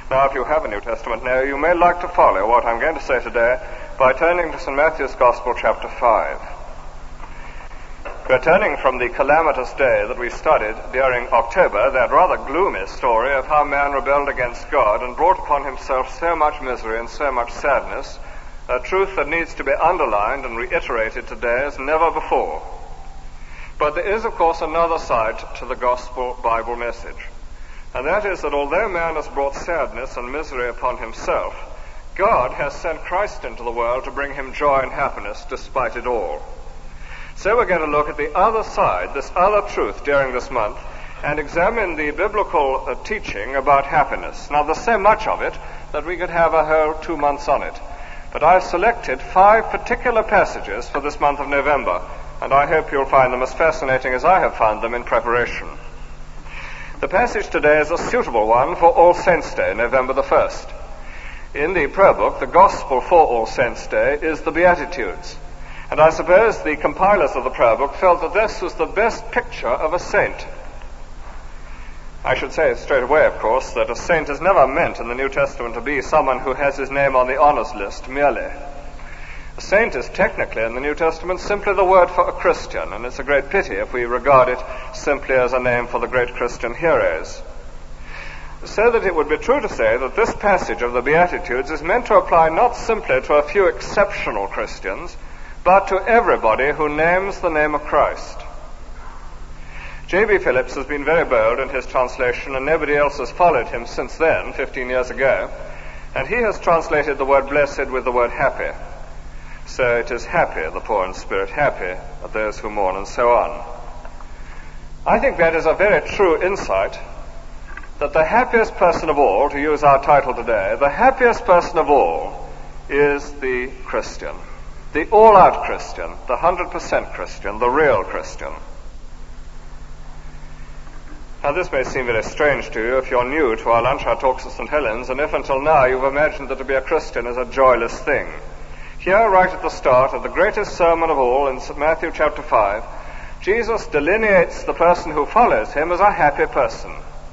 Now, if you have a New Testament now, you may like to follow what I'm going to say today by turning to St. Matthew's Gospel, chapter 5. We're turning from the calamitous day that we studied during October, that rather gloomy story of how man rebelled against God and brought upon himself so much misery and so much sadness, a truth that needs to be underlined and reiterated today as never before. But there is, of course, another side to the Gospel Bible message. And that is that although man has brought sadness and misery upon himself, God has sent Christ into the world to bring him joy and happiness despite it all. So we're going to look at the other side, this other truth during this month, and examine the biblical teaching about happiness. Now, there's so much of it that we could have a whole 2 months on it. But I've selected 5 particular passages for this month of November, and I hope you'll find them as fascinating as I have found them in preparation. The passage today is a suitable one for All Saints' Day, November the 1st. In the prayer book, the Gospel for All Saints' Day is the Beatitudes. And I suppose the compilers of the prayer book felt that this was the best picture of a saint. I should say straight away, of course, that a saint is never meant in the New Testament to be someone who has his name on the honors list merely. A saint is technically in the New Testament simply the word for a Christian, and it's a great pity if we regard it simply as a name for the great Christian heroes. So that it would be true to say that this passage of the Beatitudes is meant to apply not simply to a few exceptional Christians, but to everybody who names the name of Christ. J.B. Phillips has been very bold in his translation, and nobody else has followed him since then, 15 years ago, and he has translated the word blessed with the word happy. So it is happy, the poor in spirit, happy are those who mourn, and so on. I think that is a very true insight, that the happiest person of all, to use our title today, the happiest person of all is the Christian, the all-out Christian, the 100% Christian, the real Christian. Now, this may seem very strange to you if you're new to our lunch hour talks at St. Helens, and if until now you've imagined that to be a Christian is a joyless thing. Here, right at the start of the greatest sermon of all, in St. Matthew chapter 5, Jesus delineates the person who follows him as a happy person.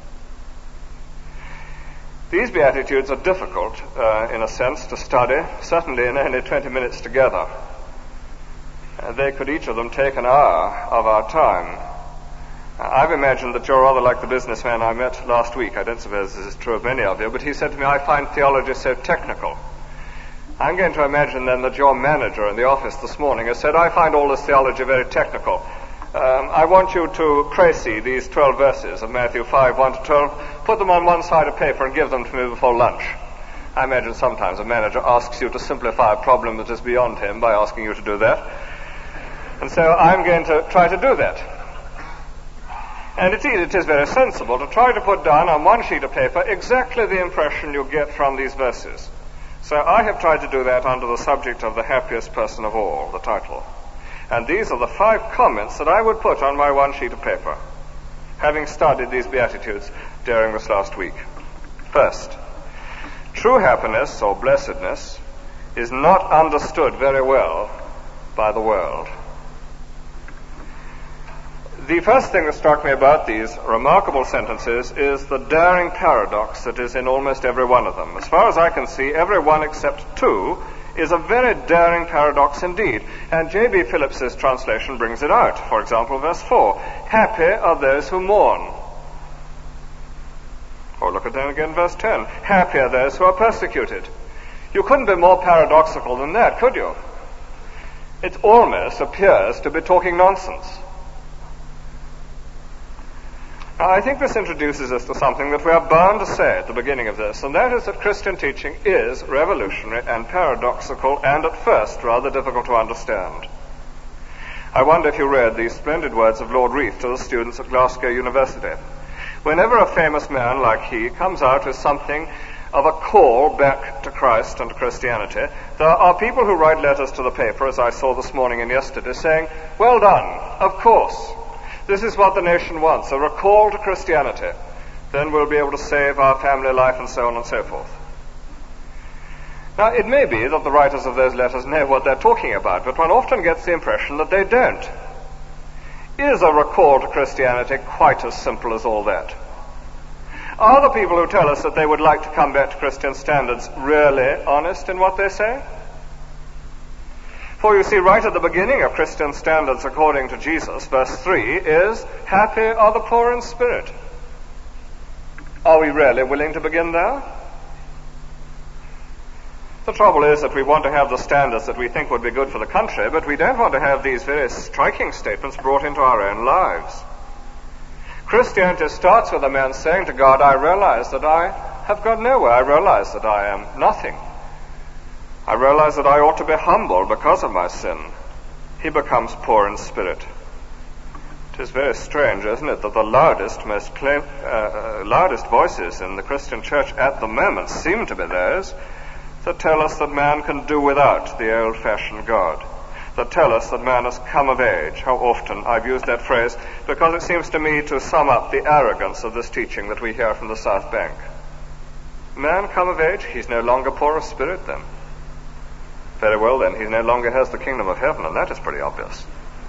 These Beatitudes are difficult, in a sense, to study, certainly in only 20 minutes together. They could each of them take an hour of our time. I've imagined that you're rather like the businessman I met last week. I don't suppose this is true of many of you, but he said to me, I find theology so technical. I'm going to imagine then that your manager in the office this morning has said, I find all this theology very technical. I want you to précis these 12 verses of Matthew 5, 1 to 12, put them on one side of paper and give them to me before lunch. I imagine sometimes a manager asks you to simplify a problem that is beyond him by asking you to do that. And so I'm going to try to do that. And indeed, it is very sensible to try to put down on one sheet of paper exactly the impression you get from these verses. So I have tried to do that under the subject of the happiest person of all, the title. And these are the 5 comments that I would put on my one sheet of paper, having studied these Beatitudes during this last week. First, true happiness or blessedness is not understood very well by the world. The first thing that struck me about these remarkable sentences is the daring paradox that is in almost every one of them. As far as I can see, every one except 2 is a very daring paradox indeed. And J.B. Phillips's translation brings it out. For example, verse 4, happy are those who mourn. Or look at them again, verse 10, happy are those who are persecuted. You couldn't be more paradoxical than that, could you? It almost appears to be talking nonsense. Now, I think this introduces us to something that we are bound to say at the beginning of this, and that is that Christian teaching is revolutionary and paradoxical and at first rather difficult to understand. I wonder if you read these splendid words of Lord Reith to the students at Glasgow University. Whenever a famous man like he comes out with something of a call back to Christ and to Christianity, there are people who write letters to the paper, as I saw this morning and yesterday, saying, well done, of course. This is what the nation wants, a recall to Christianity. Then we'll be able to save our family life and so on and so forth. Now, it may be that the writers of those letters know what they're talking about, but one often gets the impression that they don't. Is a recall to Christianity quite as simple as all that? Are the people who tell us that they would like to come back to Christian standards really honest in what they say? For you see, right at the beginning of Christian standards according to Jesus, verse 3 is, happy are the poor in spirit. Are we really willing to begin there? The trouble is that we want to have the standards that we think would be good for the country, but we don't want to have these very striking statements brought into our own lives. Christianity starts with a man saying to God, I realize that I have got nowhere. I realize that I am nothing. I realize that I ought to be humble because of my sin. He becomes poor in spirit. It is very strange, isn't it, that the loudest voices in the Christian church at the moment seem to be those that tell us that man can do without the old-fashioned God, that tell us that man has come of age. How often I've used that phrase because it seems to me to sum up the arrogance of this teaching that we hear from the South Bank. Man come of age, he's no longer poor of spirit then. Very well then, he no longer has the kingdom of heaven, and that is pretty obvious.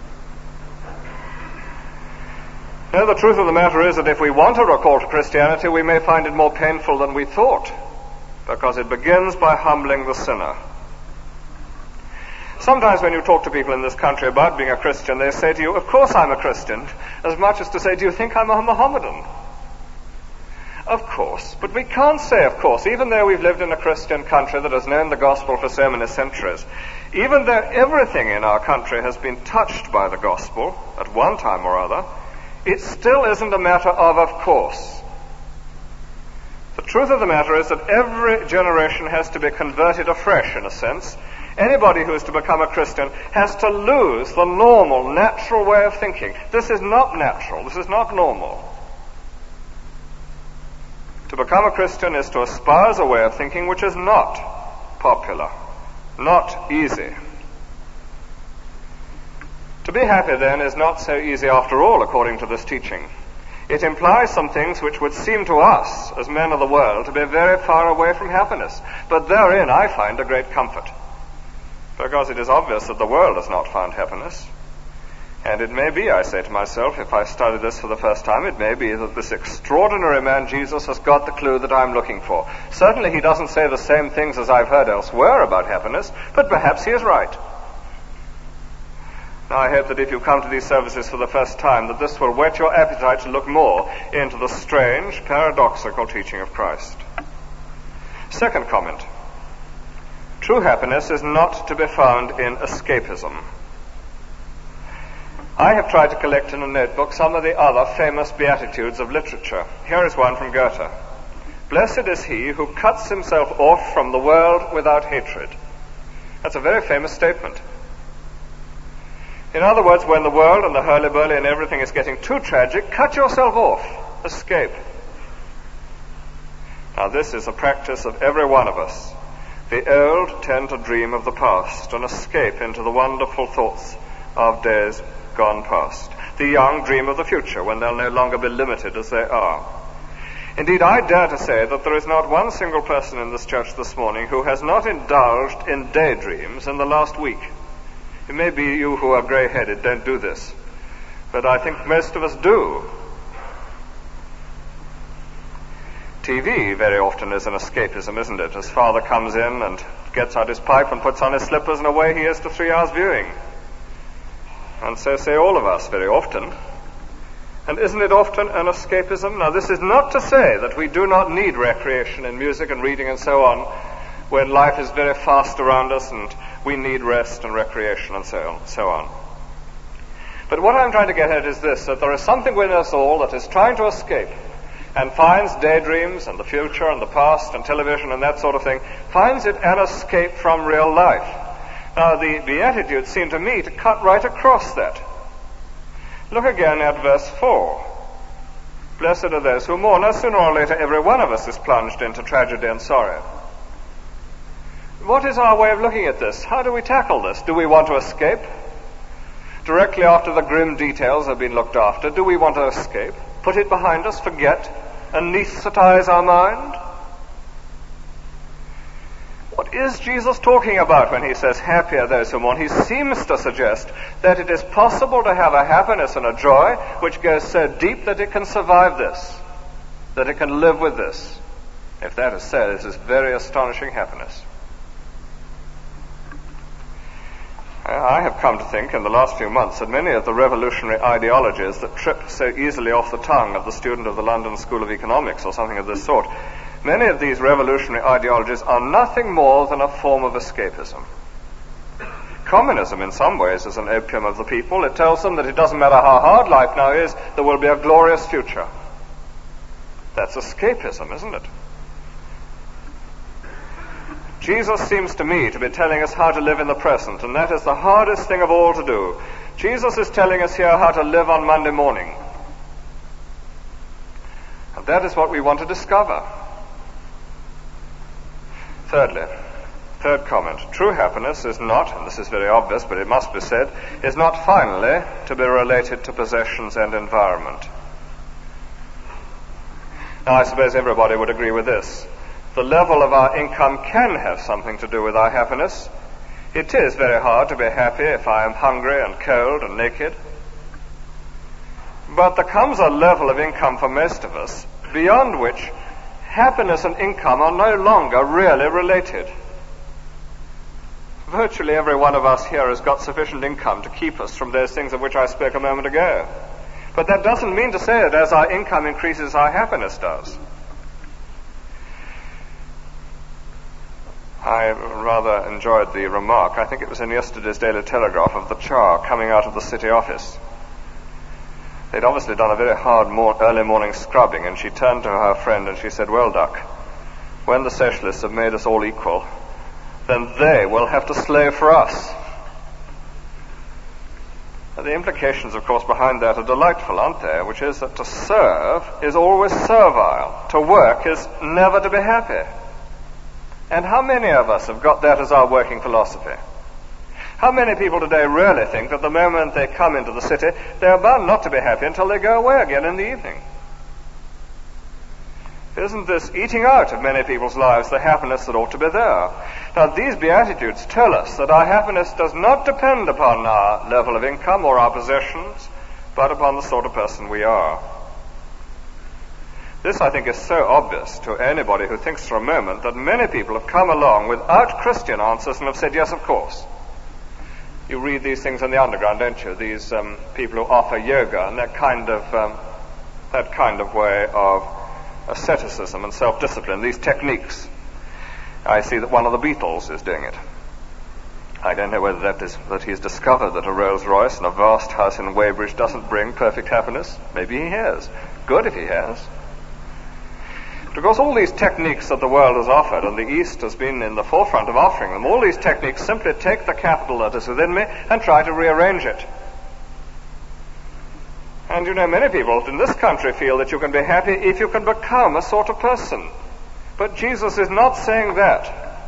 Now, the truth of the matter is that if we want to recall to Christianity, we may find it more painful than we thought, because it begins by humbling the sinner. Sometimes when you talk to people in this country about being a Christian, they say to you, of course I'm a Christian, as much as to say, do you think I'm a Mohammedan? Of course. But we can't say of course, even though we've lived in a Christian country that has known the gospel for so many centuries, even though everything in our country has been touched by the gospel at one time or other, it still isn't a matter of course. The truth of the matter is that every generation has to be converted afresh, in a sense. Anybody who is to become a Christian has to lose the normal, natural way of thinking. This is not natural. This is not normal. To become a Christian is to espouse a way of thinking which is not popular, not easy. To be happy, then, is not so easy after all, according to this teaching. It implies some things which would seem to us, as men of the world, to be very far away from happiness. But therein I find a great comfort, because it is obvious that the world has not found happiness. And it may be, I say to myself, if I study this for the first time, it may be that this extraordinary man Jesus has got the clue that I'm looking for. Certainly he doesn't say the same things as I've heard elsewhere about happiness, but perhaps he is right. Now I hope that if you come to these services for the first time, that this will whet your appetite to look more into the strange, paradoxical teaching of Christ. Second comment. True happiness is not to be found in escapism. I have tried to collect in a notebook some of the other famous beatitudes of literature. Here is one from Goethe. Blessed is he who cuts himself off from the world without hatred. That's a very famous statement. In other words, when the world and the hurly-burly and everything is getting too tragic, cut yourself off. Escape. Now this is a practice of every one of us. The old tend to dream of the past and escape into the wonderful thoughts of days gone past. The young dream of the future when they'll no longer be limited as they are. Indeed, I dare to say that there is not one single person in this church this morning who has not indulged in daydreams in the last week. It may be you who are grey-headed don't do this, but I think most of us do. TV very often is an escapism, isn't it? As father comes in and gets out his pipe and puts on his slippers and away he is to 3 hours viewing. And so say all of us very often. And isn't it often an escapism? Now this is not to say that we do not need recreation in music and reading and so on, when life is very fast around us and we need rest and recreation and so on. But what I'm trying to get at is this, that there is something within us all that is trying to escape and finds daydreams and the future and the past and television and that sort of thing, finds it an escape from real life. Now the Beatitudes seem to me to cut right across that. Look again at verse 4. Blessed are those who mourn. Now sooner or later every one of us is plunged into tragedy and sorrow. What is our way of looking at this? How do we tackle this? Do we want to escape? Directly after the grim details have been looked after, do we want to escape? Put it behind us, forget, anesthetize our mind? What is Jesus talking about when he says, happy are those who mourn? He seems to suggest that it is possible to have a happiness and a joy which goes so deep that it can survive this. that it can live with this. If that is so, this is very astonishing happiness. I have come to think in the last few months that many of the revolutionary ideologies that trip so easily off the tongue of the student of the London School of Economics or something of this sort, many of these revolutionary ideologies are nothing more than a form of escapism. Communism, in some ways, is an opium of the people. It tells them that it doesn't matter how hard life now is, there will be a glorious future. That's escapism, isn't it? Jesus seems to me to be telling us how to live in the present, and that is the hardest thing of all to do. Jesus is telling us here how to live on Monday morning. And that is what we want to discover. Thirdly, third comment, true happiness is not, and this is very obvious, but it must be said, is not finally to be related to possessions and environment. Now, I suppose everybody would agree with this. The level of our income can have something to do with our happiness. It is very hard to be happy if I am hungry and cold and naked. But there comes a level of income for most of us beyond which happiness and income are no longer really related. Virtually every one of us here has got sufficient income to keep us from those things of which I spoke a moment ago. But that doesn't mean to say that as our income increases, our happiness does. I rather enjoyed the remark, I think it was in yesterday's Daily Telegraph, of the Char coming out of the city office. They'd obviously done a very hard early morning scrubbing, and she turned to her friend and she said, "Well, Duck, when the socialists have made us all equal, then they will have to slave for us." Now, the implications, of course, behind that are delightful, aren't they? Which is that to serve is always servile. To work is never to be happy. And how many of us have got that as our working philosophy? How many people today really think that the moment they come into the city, they are bound not to be happy until they go away again in the evening? Isn't this eating out of many people's lives the happiness that ought to be there? Now, these Beatitudes tell us that our happiness does not depend upon our level of income or our possessions, but upon the sort of person we are. This, I think, is so obvious to anybody who thinks for a moment that many people have come along without Christian answers and have said, yes, of course. You read these things in the underground, don't you? These people who offer yoga and that kind of way of asceticism and self-discipline, these techniques. I see that one of the Beatles is doing it. I don't know whether that he's discovered that a Rolls Royce and a vast house in Weybridge doesn't bring perfect happiness. Maybe he has. Good if he has. Because all these techniques that the world has offered, and the East has been in the forefront of offering them, all these techniques simply take the capital that is within me and try to rearrange it. And you know, many people in this country feel that you can be happy if you can become a sort of person. But Jesus is not saying that.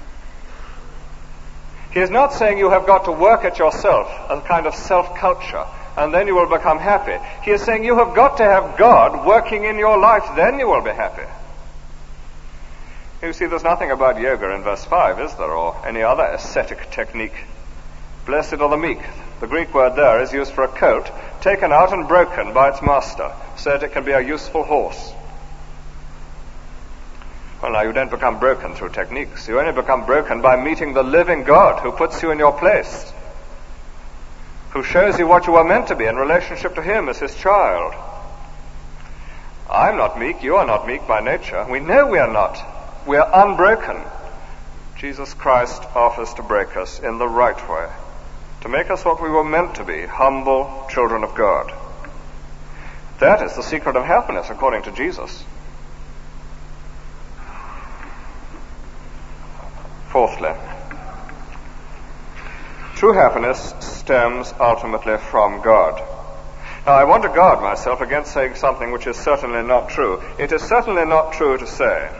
He is not saying you have got to work at yourself, a kind of self-culture, and then you will become happy. He is saying you have got to have God working in your life, then you will be happy. You see, there's nothing about yoga in verse 5, is there, or any other ascetic technique. Blessed are the meek. The Greek word there is used for a coat taken out and broken by its master, so that it can be a useful horse. Well, now, you don't become broken through techniques. You only become broken by meeting the living God who puts you in your place, who shows you what you are meant to be in relationship to Him as His child. I'm not meek, you are not meek by nature. We know we are not. We are unbroken. Jesus Christ offers to break us in the right way, to make us what we were meant to be, humble children of God. That is the secret of happiness, according to Jesus. Fourthly, true happiness stems ultimately from God. Now, I want to guard myself against saying something which is certainly not true. It is certainly not true to say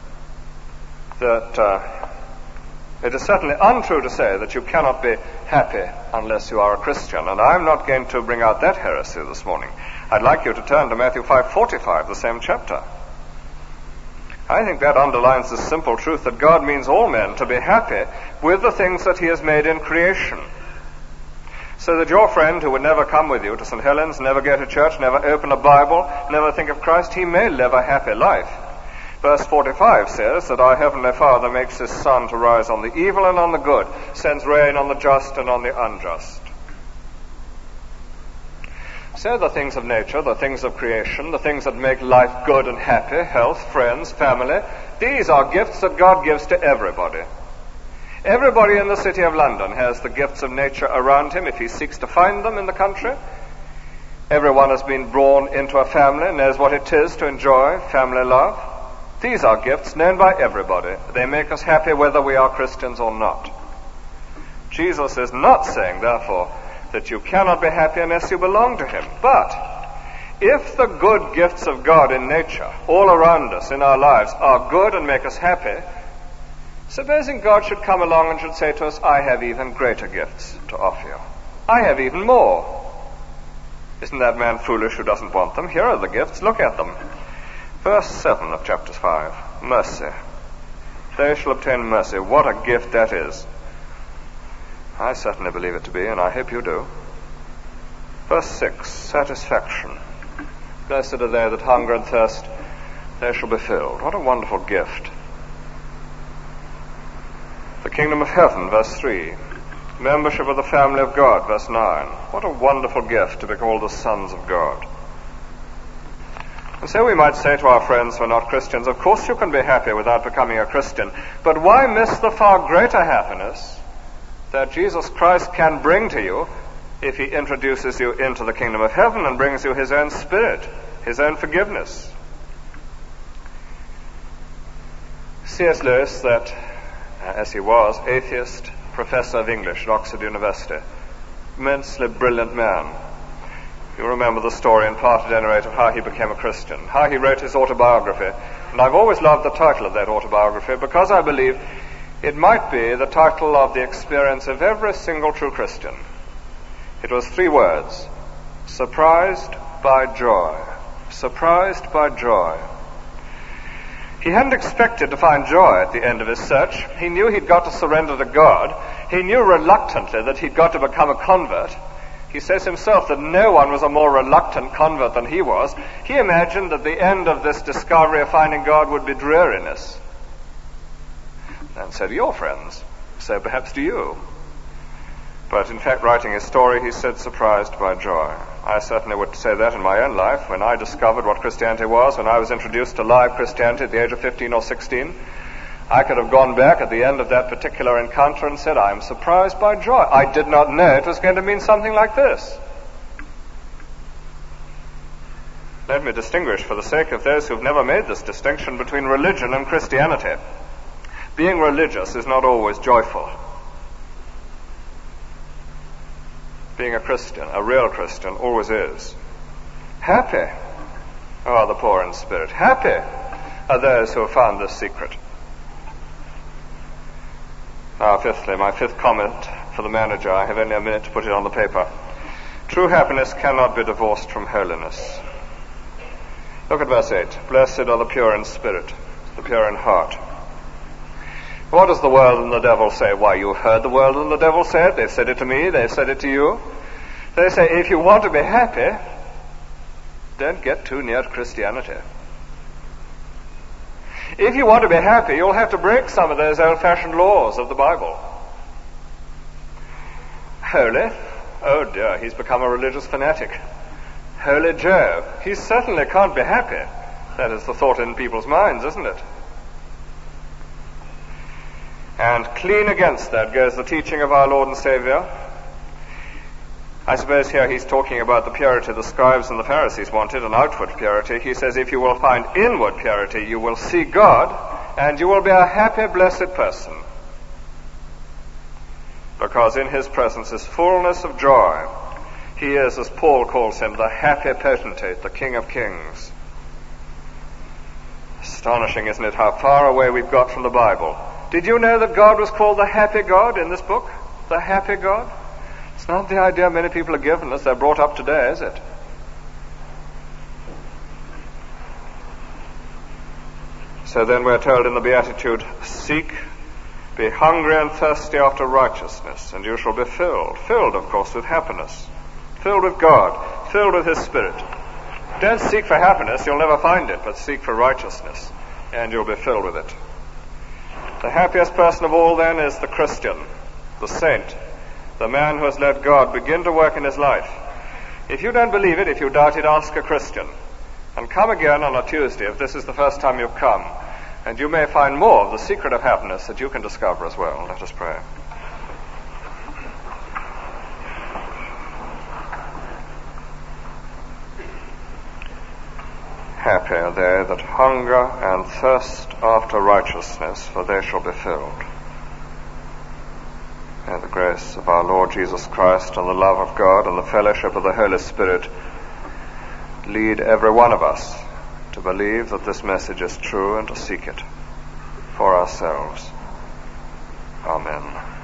that it is certainly untrue to say that you cannot be happy unless you are a Christian, and I'm not going to bring out that heresy this morning. I'd like you to turn to Matthew 5:45, the same chapter. I think that underlines the simple truth that God means all men to be happy with the things that He has made in creation. So that your friend who would never come with you to St. Helens, never go to church, never open a Bible, never think of Christ, he may live a happy life. Verse 45 says that our Heavenly Father makes his sun to rise on the evil and on the good, sends rain on the just and on the unjust. So the things of nature, the things of creation, the things that make life good and happy, health, friends, family, these are gifts that God gives to everybody. Everybody in the city of London has the gifts of nature around him if he seeks to find them in the country. Everyone has been born into a family, knows what it is to enjoy family love. These are gifts known by everybody. They make us happy whether we are Christians or not. Jesus is not saying, therefore, that you cannot be happy unless you belong to him. But if the good gifts of God in nature, all around us in our lives, are good and make us happy, supposing God should come along and should say to us, I have even greater gifts to offer you. I have even more. Isn't that man foolish who doesn't want them? Here are the gifts. Look at them. Verse 7 of chapter 5. Mercy. They shall obtain mercy. What a gift that is. I certainly believe it to be, and I hope you do. Verse 6, satisfaction. Blessed are they that hunger and thirst, they shall be filled. What a wonderful gift. The kingdom of heaven, verse 3. Membership of the family of God, verse 9. What a wonderful gift to be called the sons of God. And so we might say to our friends who are not Christians, of course you can be happy without becoming a Christian, but why miss the far greater happiness that Jesus Christ can bring to you if he introduces you into the kingdom of heaven and brings you his own Spirit, his own forgiveness. C.S. Lewis, that, as he was, atheist professor of English at Oxford University, immensely brilliant man. You remember the story in part at any rate of how he became a Christian, how he wrote his autobiography. And I've always loved the title of that autobiography because I believe it might be the title of the experience of every single true Christian. It was 3 words: surprised by joy. Surprised by joy. He hadn't expected to find joy at the end of his search. He knew he'd got to surrender to God. He knew reluctantly that he'd got to become a convert. He says himself that no one was a more reluctant convert than he was. He imagined that the end of this discovery of finding God would be dreariness. And so do your friends. So perhaps do you. But in fact, writing his story, he said, surprised by joy. I certainly would say that in my own life. When I discovered what Christianity was, when I was introduced to live Christianity at the age of 15 or 16, I could have gone back at the end of that particular encounter and said, I am surprised by joy. I did not know it was going to mean something like this. Let me distinguish, for the sake of those who have never made this distinction, between religion and Christianity. Being religious is not always joyful. Being a Christian, a real Christian, always is. Happy are the poor in spirit. Happy are those who have found this secret. Now, fifthly, my 5th comment for the manager. I have only a minute to put it on the paper. True happiness cannot be divorced from holiness. Look at verse 8. Blessed are the pure in spirit, the pure in heart. What does the world and the devil say? Why, you heard the world and the devil say it. They've said it to me. They've said it to you. They say, if you want to be happy, don't get too near to Christianity. If you want to be happy, you'll have to break some of those old-fashioned laws of the Bible. Holy? Oh dear, he's become a religious fanatic. Holy Joe. He certainly can't be happy. That is the thought in people's minds, isn't it? And clean against that goes the teaching of our Lord and Savior. I suppose here he's talking about the purity the scribes and the Pharisees wanted, an outward purity. He says, if you will find inward purity, you will see God, and you will be a happy, blessed person. Because in his presence is fullness of joy. He is, as Paul calls him, the happy potentate, the King of Kings. Astonishing, isn't it, how far away we've got from the Bible. Did you know that God was called the happy God in this book? The happy God? It's not the idea many people are given as they're brought up today, is it? So then we're told in the Beatitude, seek Be hungry and thirsty after righteousness, and you shall be filled. Filled, of course, with happiness. Filled with God. Filled with His Spirit. Don't seek for happiness, you'll never find it, but seek for righteousness, and you'll be filled with it. The happiest person of all, then, is the Christian, the saint, the man who has let God begin to work in his life. If you don't believe it, if you doubt it, ask a Christian. And come again on a Tuesday, if this is the first time you've come, and you may find more of the secret of happiness that you can discover as well. Let us pray. Happy are they that hunger and thirst after righteousness, for they shall be filled. May the grace of our Lord Jesus Christ and the love of God and the fellowship of the Holy Spirit lead every one of us to believe that this message is true and to seek it for ourselves. Amen.